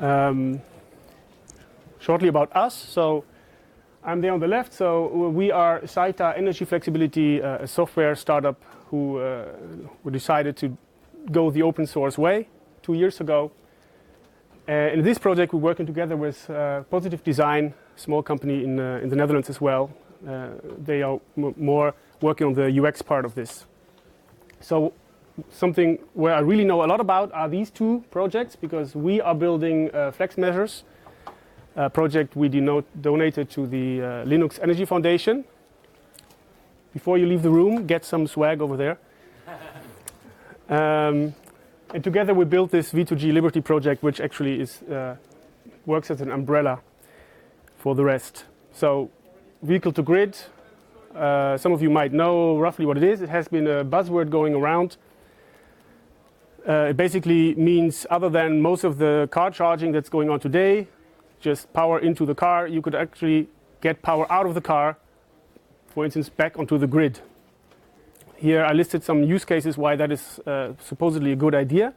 Shortly about us. So I'm there on the left. So we are Saita Energy Flexibility, a software startup who decided to go the open source way 2 years ago. In this project, we're working together with Positive Design, a small company in the Netherlands as well. They are more working on the UX part of this. So something where I really know a lot about are these two projects, because we are building Flex Measures, a project we donated to the Linux Energy Foundation. Before you leave the room, get some swag over there. And together we built this V2G Liberty project, which actually works as an umbrella for the rest. So vehicle to grid, some of you might know roughly what it is. It has been a buzzword going around. It basically means, other than most of the car charging that's going on today, just power into the car, you could actually get power out of the car, for instance, back onto the grid. Here I listed some use cases why that is supposedly a good idea.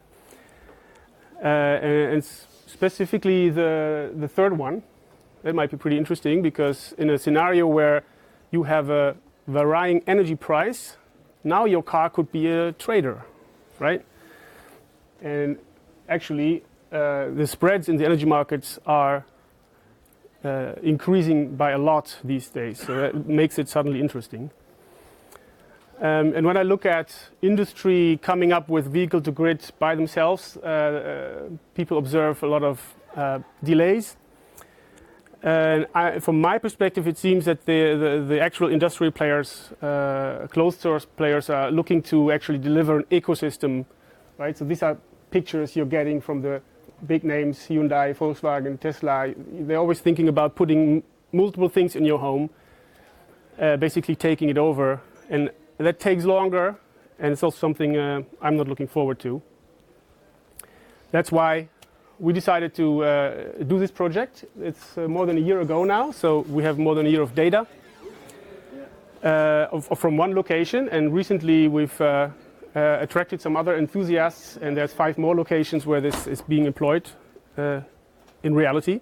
And specifically the third one, that might be pretty interesting, because in a scenario where you have a varying energy price, now your car could be a trader, right? And actually the spreads in the energy markets are increasing by a lot these days, so that makes it suddenly interesting. And when I look at industry coming up with vehicle to grid by themselves, people observe a lot of delays. And from my perspective, it seems that the actual industrial players, closed source players, are looking to actually deliver an ecosystem, right? So these are pictures you're getting from the big names, Hyundai, Volkswagen, Tesla. They're always thinking about putting multiple things in your home, basically taking it over. And that takes longer, and it's also something I'm not looking forward to. That's why we decided to do this project. It's more than a year ago now, so we have more than a year of data from one location. And recently we've attracted some other enthusiasts, and there's 5 more locations where this is being employed in reality.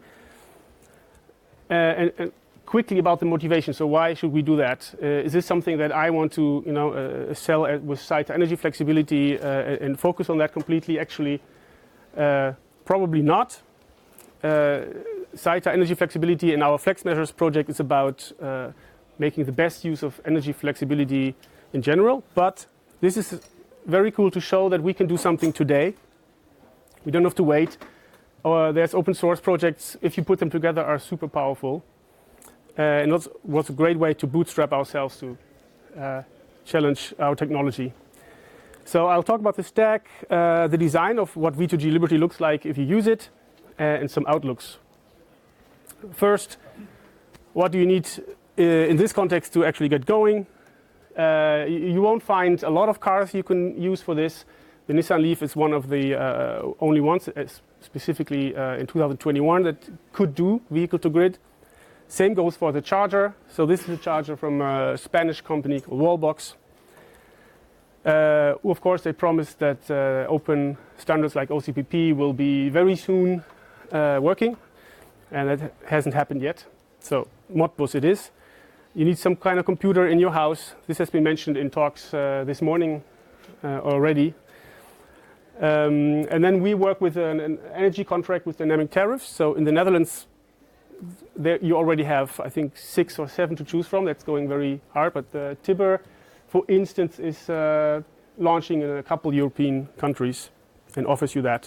And quickly about the motivation. So why should we do that? Is this something that I want to, sell with Saita Energy Flexibility and focus on that completely? Actually, probably not. Saita Energy Flexibility and our Flex Measures project is about making the best use of energy flexibility in general. But this is very cool to show that we can do something today. We don't have to wait. There's open source projects, if you put them together, are super powerful. And that was a great way to bootstrap ourselves to challenge our technology. So I'll talk about the stack, the design of what V2G Liberty looks like if you use it, and some outlooks. First, what do you need in this context to actually get going? You won't find a lot of cars you can use for this. The Nissan Leaf is one of the only ones, specifically in 2021, that could do vehicle to grid. Same goes for the charger. So this is a charger from a Spanish company called Wallbox. Of course, they promised that open standards like OCPP will be very soon working, and that hasn't happened yet. So Modbus it is. You need some kind of computer in your house. This has been mentioned in talks this morning already. And then we work with an energy contract with dynamic tariffs. So in the Netherlands, there you already have, I think, 6 or 7 to choose from. That's going very hard. But Tibber, for instance, is launching in a couple European countries and offers you that.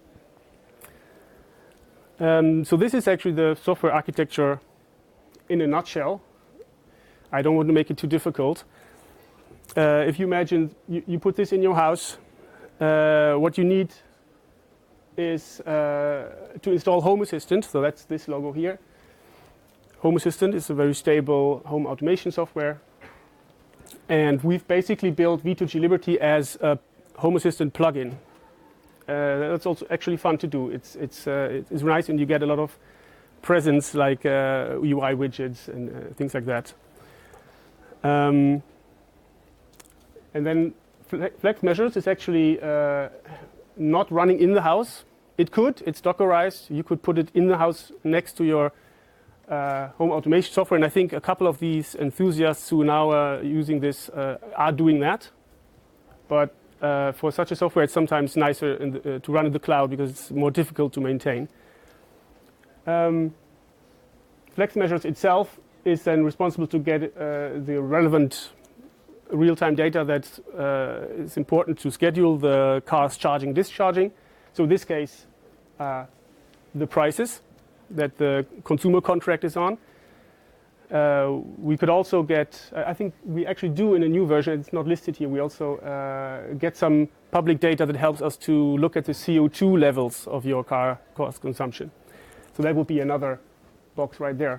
So this is actually the software architecture in a nutshell. I don't want to make it too difficult. If you imagine you put this in your house, what you need is to install Home Assistant. So that's this logo here. Home Assistant is a very stable home automation software. And we've basically built V2G Liberty as a Home Assistant plugin. That's also actually fun to do. It's nice, and you get a lot of presence like UI widgets and things like that. And then Flex Measures is actually not running in the house. It could. It's Dockerized. You could put it in the house next to your home automation software. And I think a couple of these enthusiasts who now are using this are doing that. But for such a software, it's sometimes nicer to run in the cloud because it's more difficult to maintain. FlexMeasures itself is then responsible to get the relevant real-time data that is important to schedule the car's charging, discharging. So in this case, the prices that the consumer contract is on. We could also get, I think we actually do in a new version, it's not listed here, we also get some public data that helps us to look at the CO2 levels of your car cost consumption. So that would be another box right there.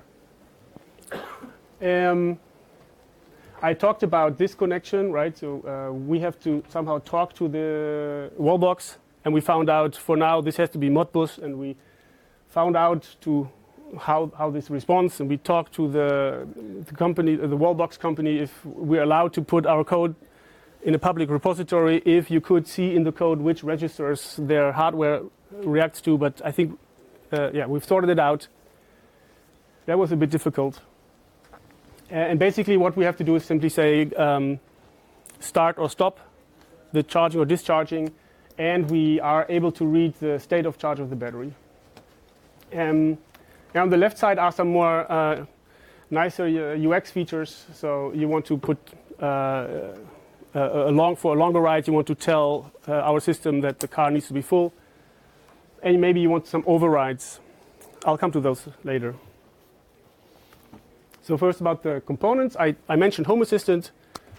I talked about this connection, right? So we have to somehow talk to the wall box, and we found out for now this has to be Modbus, and we found out to how this responds, and we talked to the company, the Wallbox company, if we're allowed to put our code in a public repository, if you could see in the code which registers their hardware reacts to. But I think, yeah, we've sorted it out. That was a bit difficult. And basically what we have to do is simply say start or stop the charging or discharging, and we are able to read the state of charge of the battery. And on the left side are some more nicer UX features. So you want to put for a longer ride, you want to tell our system that the car needs to be full. And maybe you want some overrides. I'll come to those later. So first about the components. I mentioned Home Assistant.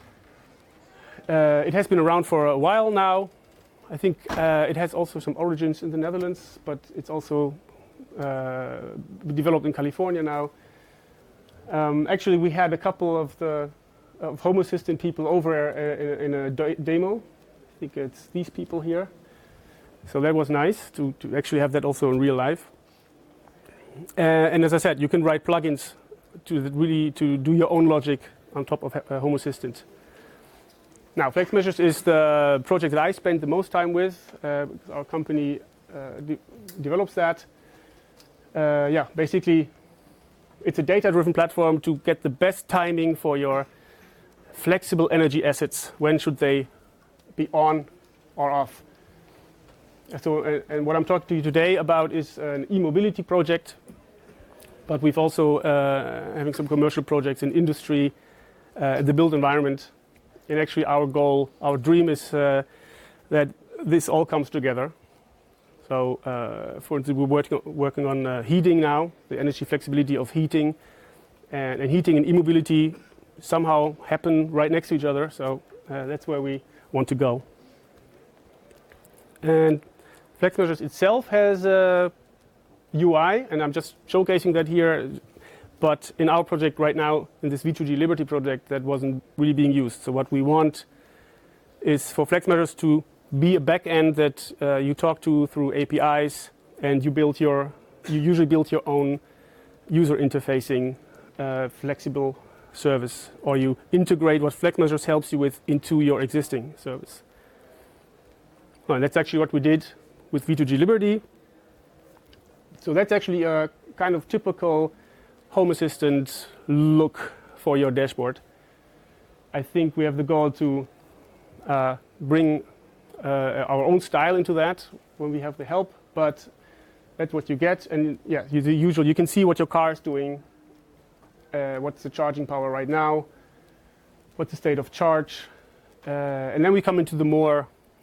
It has been around for a while now. I think it has also some origins in the Netherlands, but it's also developed in California now. Actually, we had a couple of Home Assistant people over in a demo. I think it's these people here. So that was nice to actually have that also in real life. And as I said, you can write plugins to do your own logic on top of Home Assistant. Now, FlexMeasures is the project that I spent the most time with. Our company develops that. Yeah, basically, it's a data-driven platform to get the best timing for your flexible energy assets. When should they be on or off? So, and what I'm talking to you today about is an e-mobility project, but we've also having some commercial projects in industry, the built environment. And actually, our goal, our dream is that this all comes together. So, for instance, we're working on heating now, the energy flexibility of heating, and heating and e-mobility somehow happen right next to each other. So that's where we want to go. And FlexMeasures itself has a UI, and I'm just showcasing that here. But in our project right now, in this V2G Liberty project, that wasn't really being used. So what we want is for FlexMeasures to be a backend that you talk to through APIs, and you usually build your own user interfacing flexible service, or you integrate what FlexMeasures helps you with into your existing service. Well, that's actually what we did with V2G Liberty. So that's actually a kind of typical Home Assistant look for your dashboard. I think we have the goal to bring our own style into that when we have the help, but that's what you get. And yeah, the usual, you can see what your car is doing, what's the charging power right now, what's the state of charge, and then we come into the more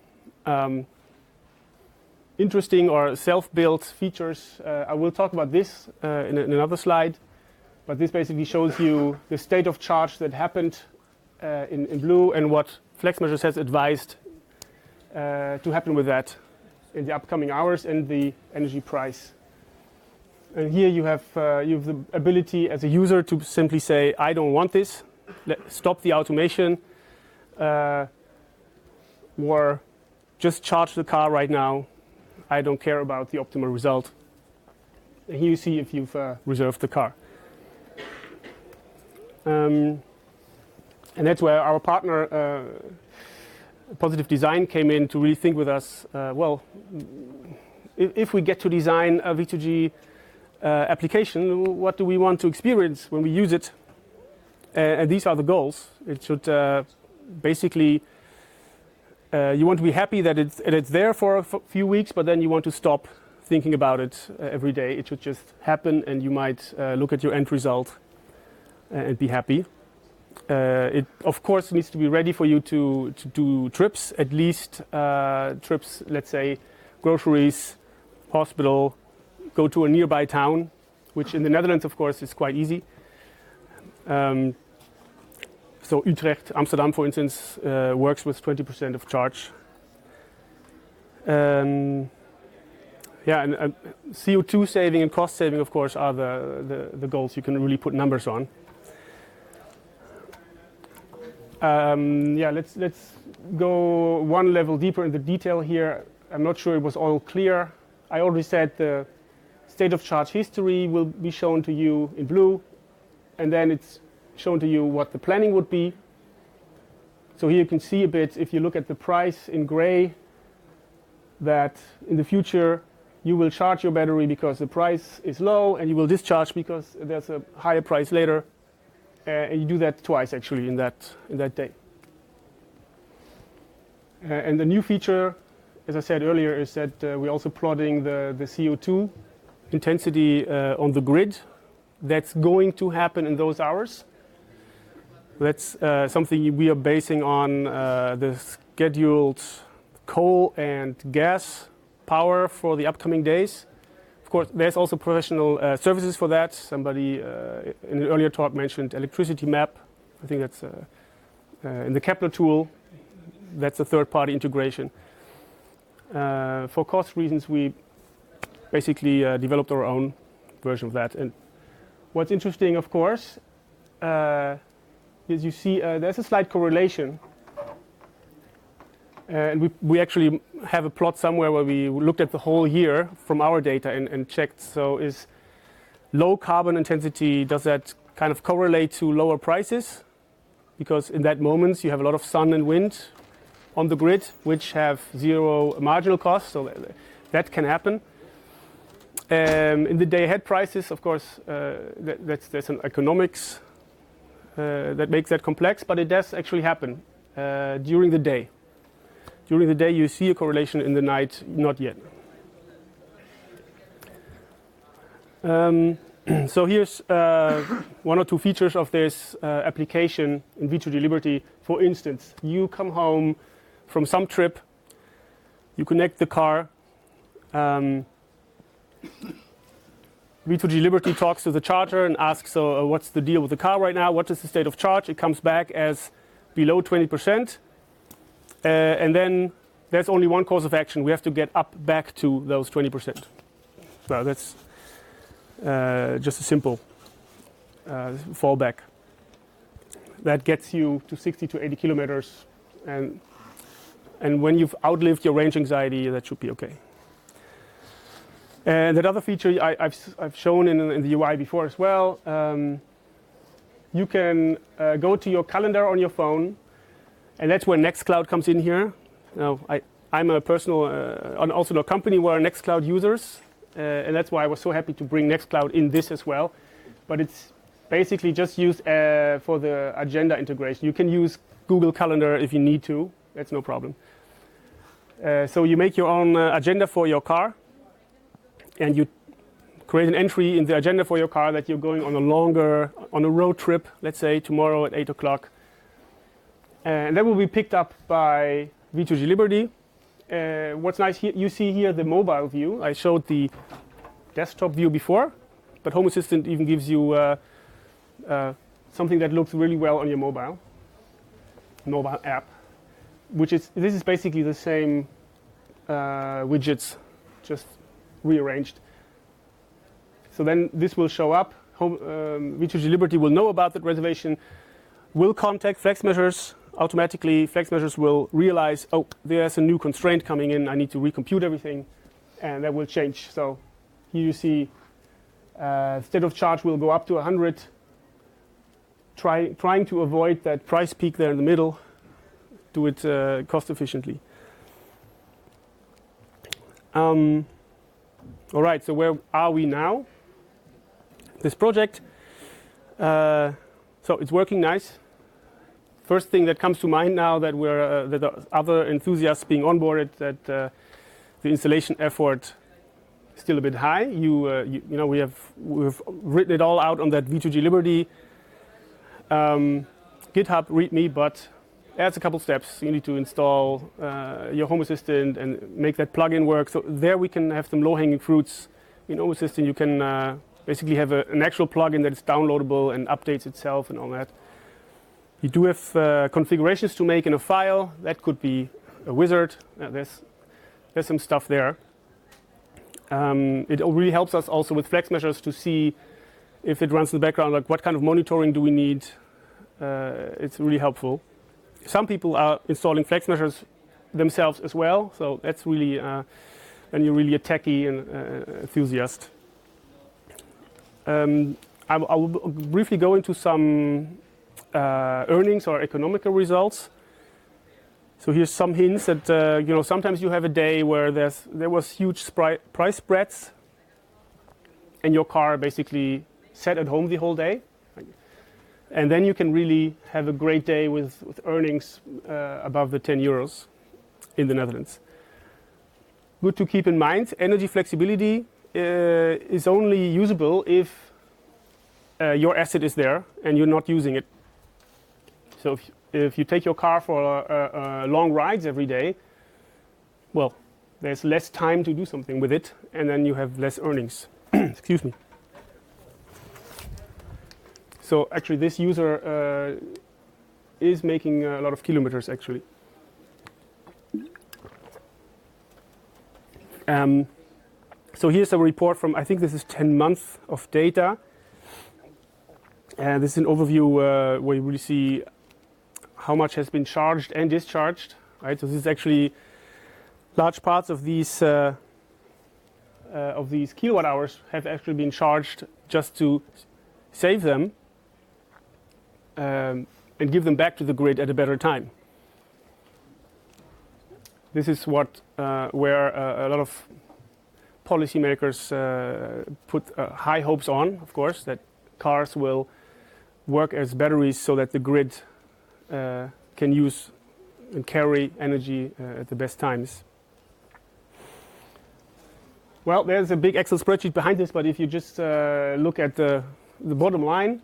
interesting or self-built features. I will talk about this in another slide, but this basically shows you the state of charge that happened in blue and what FlexMeasures has advised to happen with that in the upcoming hours and the energy price. And here you have the ability as a user to simply say, I don't want this, stop the automation, or just charge the car right now. I don't care about the optimal result. And here you see if you've reserved the car. And that's where our partner, Positive Design, came in to really think with us, well, if we get to design a V2G application, what do we want to experience when we use it? And these are the goals. It should basically, you want to be happy that it's there for a few weeks, but then you want to stop thinking about it every day. It should just happen, and you might look at your end result and be happy. It, of course, needs to be ready for you to do trips, at least trips, let's say, groceries, hospital, go to a nearby town, which in the Netherlands, of course, is quite easy. So Utrecht, Amsterdam, for instance, works with 20% of charge. Yeah, and CO2 saving and cost saving, of course, are the goals you can really put numbers on. Yeah, let's go one level deeper in the detail here. I'm not sure it was all clear. I already said the state of charge history will be shown to you in blue, and then it's shown to you what the planning would be. So here you can see a bit, if you look at the price in gray, that in the future you will charge your battery because the price is low, and you will discharge because there's a higher price later. And you do that twice actually in that day. And the new feature, as I said earlier, is that we're also plotting the CO2 intensity on the grid. That's going to happen in those hours. That's something we are basing on the scheduled coal and gas power for the upcoming days. Of course, there's also professional services for that. Somebody in an earlier talk mentioned electricity map. I think that's in the Kepler tool. That's a third-party integration. For cost reasons, we basically developed our own version of that. And what's interesting, of course, is you see there's a slight correlation. And we actually have a plot somewhere where we looked at the whole year from our data and checked. So is low carbon intensity, does that kind of correlate to lower prices? Because in that moment you have a lot of sun and wind on the grid, which have zero marginal cost. So that can happen. In the day ahead prices, of course, there's an economics that makes that complex, but it does actually happen during the day. During the day, you see a correlation. In the night, not yet. So here's one or two features of this application in V2G Liberty. For instance, you come home from some trip, you connect the car. V2G Liberty talks to the charger and asks, so what's the deal with the car right now? What is the state of charge? It comes back as below 20%. And then there's only one course of action. We have to get up back to those 20%. So that's just a simple fallback. That gets you to 60 to 80 kilometers. And when you've outlived your range anxiety, that should be okay. And that other feature I've shown in the UI before as well. You can go to your calendar on your phone. And that's where Nextcloud comes in here. Now, I'm a personal, and also a company where Nextcloud users, and that's why I was so happy to bring Nextcloud in this as well. But it's basically just used for the agenda integration. You can use Google Calendar if you need to. That's no problem. So you make your own agenda for your car, and you create an entry in the agenda for your car that you're going on a road trip, let's say tomorrow at 8 o'clock. And that will be picked up by V2G Liberty. What's nice here, you see here the mobile view. I showed the desktop view before, but Home Assistant even gives you something that looks really well on your mobile app, this is basically the same widgets, just rearranged. So then this will show up. V2G Liberty will know about that reservation, will contact FlexMeasures. Automatically, FlexMeasures will realize, oh, there's a new constraint coming in. I need to recompute everything, and that will change. So here you see state of charge will go up to 100, trying to avoid that price peak there in the middle, do it cost efficiently. All right, so where are we now? This project, so it's working nice. First thing that comes to mind now that that there are other enthusiasts being onboarded, that the installation effort is still a bit high. We've written it all out on that V2G Liberty GitHub README, but adds a couple steps. You need to install your Home Assistant and make that plugin work. So there we can have some low-hanging fruits. In Home Assistant, you can basically have an actual plugin that is downloadable and updates itself and all that. You do have configurations to make in a file. That could be a wizard. There's some stuff there. It really helps us also with flex measures to see if it runs in the background, like what kind of monitoring do we need. It's really helpful. Some people are installing flex measures themselves as well, so that's really, when you're really a techie and enthusiast. I will briefly go into some earnings or economical results. So here's some hints that sometimes you have a day where there was huge price spreads, and your car basically sat at home the whole day, and then you can really have a great day with earnings above the 10 euros in the Netherlands. Good to keep in mind, energy flexibility is only usable if your asset is there and you're not using it. So if you take your car for long rides every day, well, there's less time to do something with it, and then you have less earnings. Excuse me. So actually this user is making a lot of kilometers actually. So here's a report from, I think this is 10 months of data. And this is an overview where you really see how much has been charged and discharged. Right? So this is actually large parts of these kilowatt hours have actually been charged just to save them and give them back to the grid at a better time. This is what where a lot of policymakers put high hopes on, of course, that cars will work as batteries so that the grid can use and carry energy at the best times. Well, there's a big Excel spreadsheet behind this, but if you just look at the bottom line,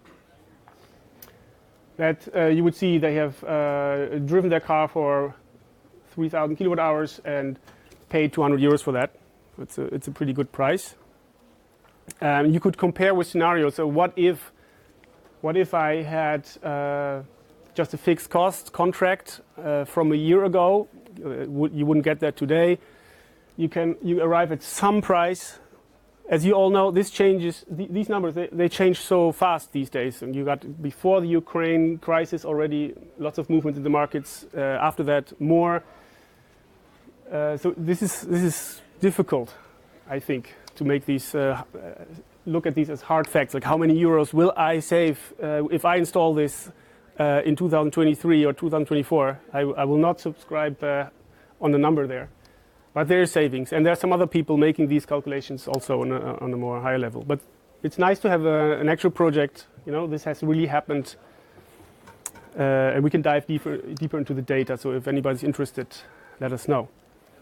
that you would see they have driven their car for 3,000 kilowatt hours and paid 200 euros for that. It's a pretty good price. You could compare with scenarios. So what if I had just a fixed cost contract from a year ago? You wouldn't get that today. You arrive at some price. As you all know, this changes. These numbers they change so fast these days. And you got before the Ukraine crisis already lots of movement in the markets. After that, more. So this is difficult, I think, to make these look at these as hard facts. Like how many euros will I save if I install this in 2023 or 2024? I will not subscribe on the number there. But there is savings, and there are some other people making these calculations also on a more higher level. But it's nice to have an actual project. This has really happened, and we can dive deeper into the data. So if anybody's interested, let us know.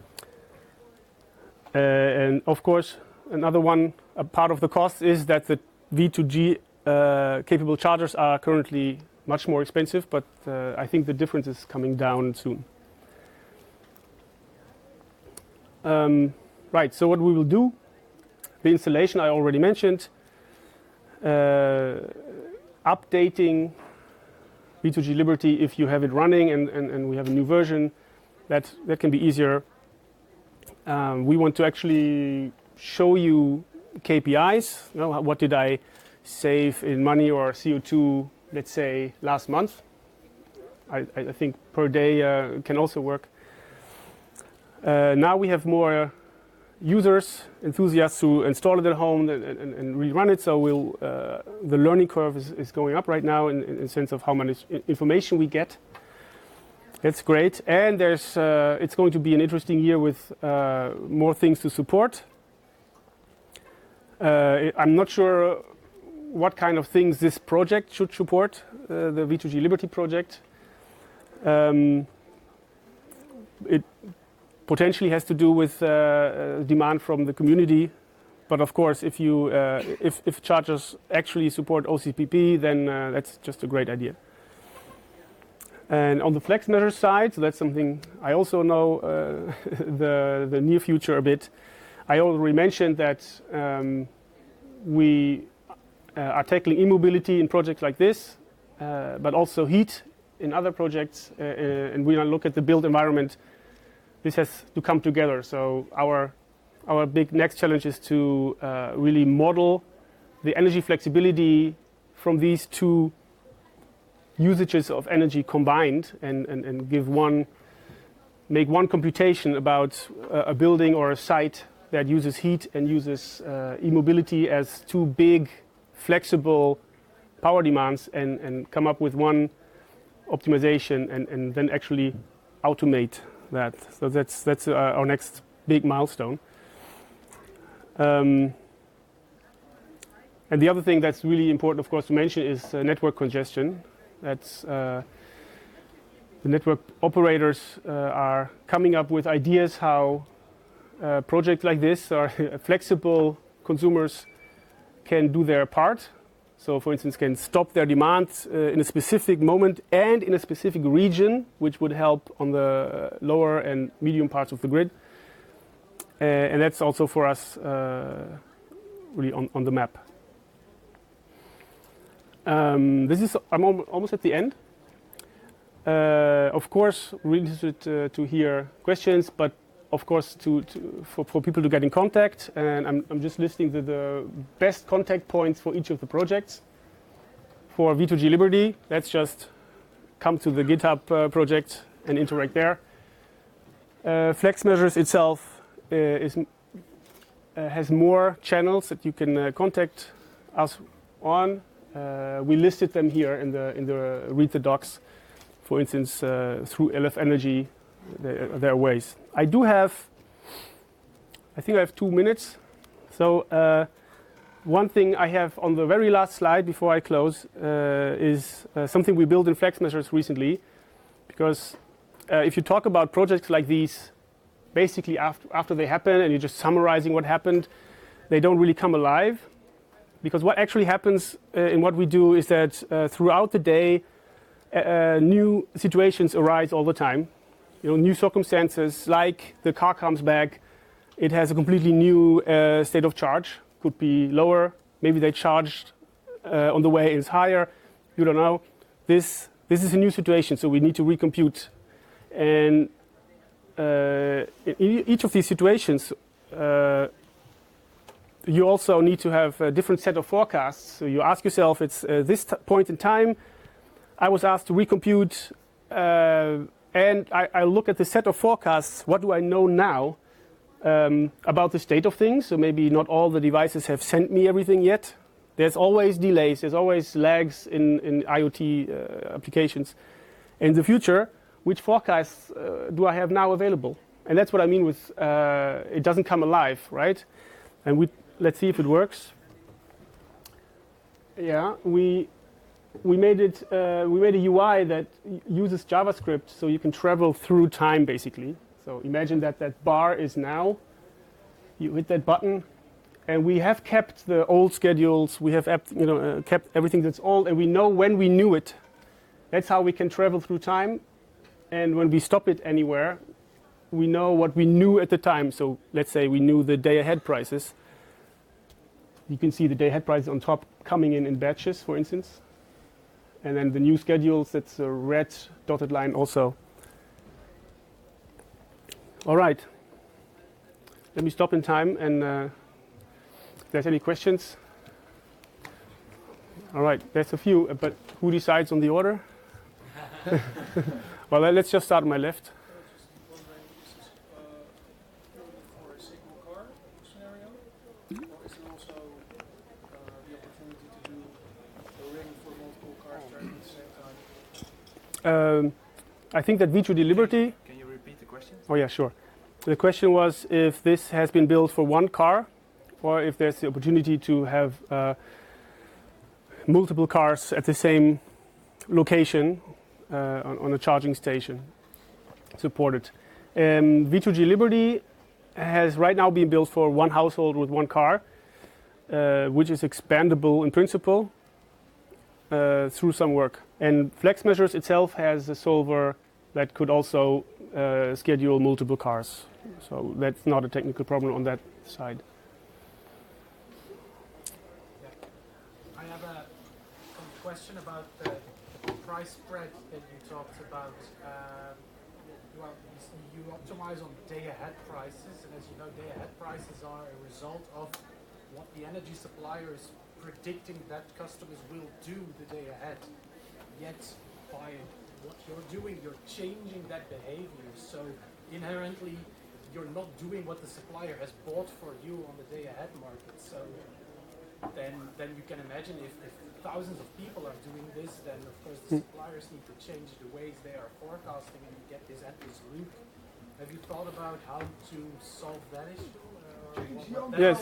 And of course, another one, a part of the cost is that the V2G capable chargers are currently much more expensive, but I think the difference is coming down soon. Right, so what we will do, the installation I already mentioned, updating V2G Liberty if you have it running and we have a new version, that can be easier. We want to actually show you KPIs. What did I save in money or CO2, let's say, last month? I think per day can also work. Now we have more users, enthusiasts who install it at home and rerun it. So the learning curve is going up right now in the sense of how much information we get. That's great. And it's going to be an interesting year with more things to support. I'm not sure what kind of things this project should support, the V2G Liberty project. It potentially has to do with demand from the community, but of course, if chargers actually support OCPP, then that's just a great idea. And on the flex measure side, so that's something I also know the near future a bit. I already mentioned that we are tackling e-mobility in projects like this, but also heat in other projects. And when I look at the built environment, this has to come together. So our big next challenge is to really model the energy flexibility from these two usages of energy combined and make one computation about a building or a site that uses heat and uses e-mobility as two big flexible power demands and come up with one optimization and then actually automate that. So that's our next big milestone. And the other thing that's really important, of course, to mention is network congestion. That's the network operators are coming up with ideas how projects like this or flexible consumers can do their part. So, for instance, can stop their demand in a specific moment and in a specific region, which would help on the lower and medium parts of the grid. And that's also for us really on the map. I'm almost at the end. Of course, really interested to hear questions, but of course for people to get in contact. And I'm just listing the best contact points for each of the projects. For V2G Liberty, let's just come to the GitHub project and interact there. Flex Measures itself has more channels that you can contact us on. We listed them here in the read the docs. For instance, through LF Energy, there are ways. I think I have 2 minutes. So one thing I have on the very last slide before I close is something we built in Flex Measures recently. Because if you talk about projects like these, basically after they happen and you're just summarizing what happened, they don't really come alive. Because what actually happens in what we do is that throughout the day, new situations arise all the time. New circumstances, like the car comes back, it has a completely new state of charge. Could be lower, maybe they charged on the way, it's higher. You don't know. This is a new situation, so we need to recompute. And in each of these situations, you also need to have a different set of forecasts. So you ask yourself, it's this point in time, I was asked to recompute, and I look at the set of forecasts, what do I know now about the state of things? So maybe not all the devices have sent me everything yet. There's always delays, there's always lags in IoT applications. In the future, which forecasts do I have now available? And that's what I mean with it doesn't come alive, right? And let's see if it works. Yeah, we made it. We made a UI that uses JavaScript, so you can travel through time, basically. So imagine that bar is now. You hit that button, and we have kept the old schedules. We have kept everything that's old, and we know when we knew it. That's how we can travel through time. And when we stop it anywhere, we know what we knew at the time. So let's say we knew the day-ahead prices. You can see the day-ahead prices on top coming in batches, for instance. And then the new schedules, that's a red dotted line also. All right. Let me stop in time, and if there's any questions. All right, there's a few, but who decides on the order? Well, let's just start on my left. Just wondering, is this for a single car scenario, or is it also the opportunity to do a ring for multiple cars charging at the same time? I think that V2G Liberty. Can you repeat the question? Oh yeah, sure. The question was if this has been built for one car or if there's the opportunity to have multiple cars at the same location on a charging station supported. V2G Liberty has right now been built for one household with one car, which is expandable in principle through some work. And Flex Measures itself has a solver that could also schedule multiple cars. So that's not a technical problem on that side. I have a question about the price spread that you talked about. Well, you optimize on day-ahead prices, and as you know, day-ahead prices are a result of what the energy supplier is predicting that customers will do the day ahead. Yet, by what you're doing, you're changing that behavior. So inherently, you're not doing what the supplier has bought for you on the day-ahead market. So then you can imagine if thousands of people are doing this, then of course the suppliers need to change the ways they are forecasting, and you get this endless loop. Have you thought about how to solve that issue? Yes.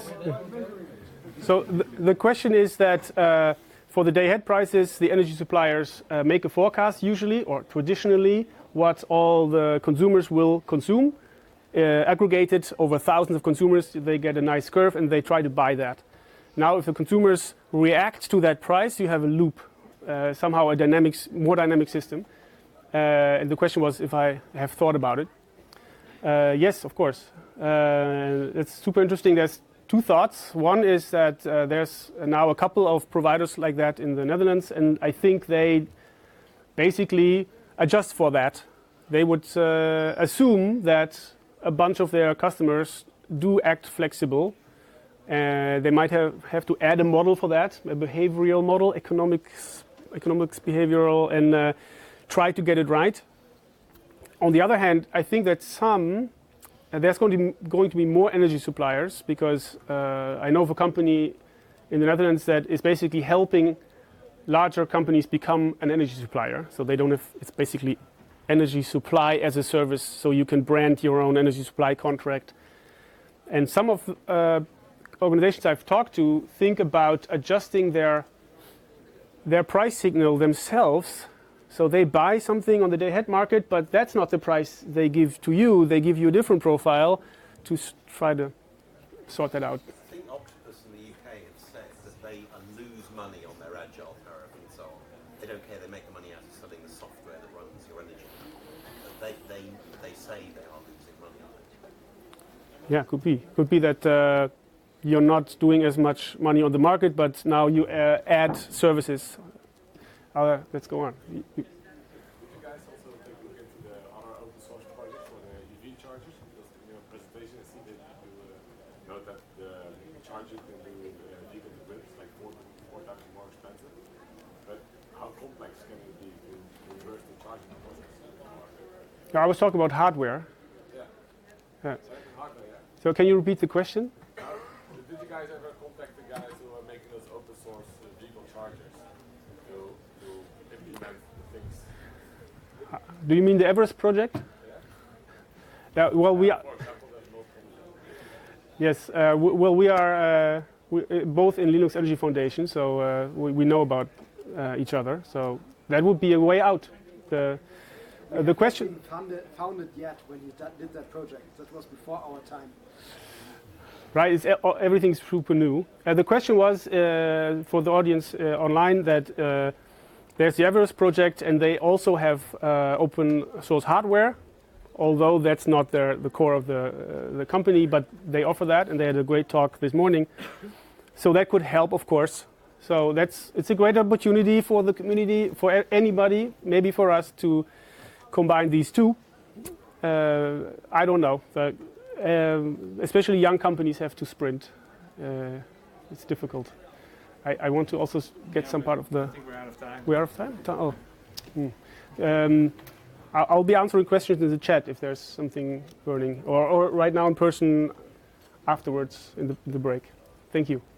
So the question is that for the day-ahead prices, the energy suppliers make a forecast usually, or traditionally, what all the consumers will consume. Aggregated over thousands of consumers, they get a nice curve and they try to buy that. Now, if the consumers react to that price, you have a loop, somehow a more dynamic system. And the question was if I have thought about it. Yes, of course. It's super interesting. There's two thoughts. One is that there's now a couple of providers like that in the Netherlands, and I think they basically adjust for that. They would assume that a bunch of their customers do act flexible. They might have to add a model for that, a behavioral model, economics behavioral, and try to get it right. On the other hand, I think that there's going to be more energy suppliers, because I know of a company in the Netherlands that is basically helping larger companies become an energy supplier. So they don't have, it's basically energy supply as a service, so you can brand your own energy supply contract. And some of organizations I've talked to think about adjusting their price signal themselves. So they buy something on the day-ahead market, but that's not the price they give to you. They give you a different profile to try to sort that out. I think Octopus in the UK have said that they lose money on their agile tariff and so on. They don't care, they make the money out of selling the software that runs your energy. But they say they are losing money on it. Yeah, could be. Could be that you're not doing as much money on the market, but now you add services. Let's go on. Would you guys also take a look into the other open source project for the EV chargers? Because in your presentation, I see that you note that the charging can do vehicle to grid is like 4 times more expensive. But how complex can it be to reverse the charging process? I was talking about hardware. Yeah. Hardware, yeah. So can you repeat the question? Did you guys ever contact the guys who are making those open source vehicle chargers to implement things? Do you mean the Everest project? Yeah. Well, we are. For example, there's multiple. Yes. Well, we are both in Linux Energy Foundation, so we know about each other. So that would be a way out. The question. Founded yet when you did that project? That was before our time. Right, everything's super new. The question was for the audience online that there's the Everest project, and they also have open source hardware, although that's not the core of the company, but they offer that, and they had a great talk this morning. So that could help, of course. So it's a great opportunity for the community, for anybody, maybe for us to combine these two. I don't know. Especially young companies have to sprint. It's difficult. I want to also get some part of the. I think we're out of time. We're out of time? Oh. I'll be answering questions in the chat if there's something burning, or right now in person afterwards in the break. Thank you.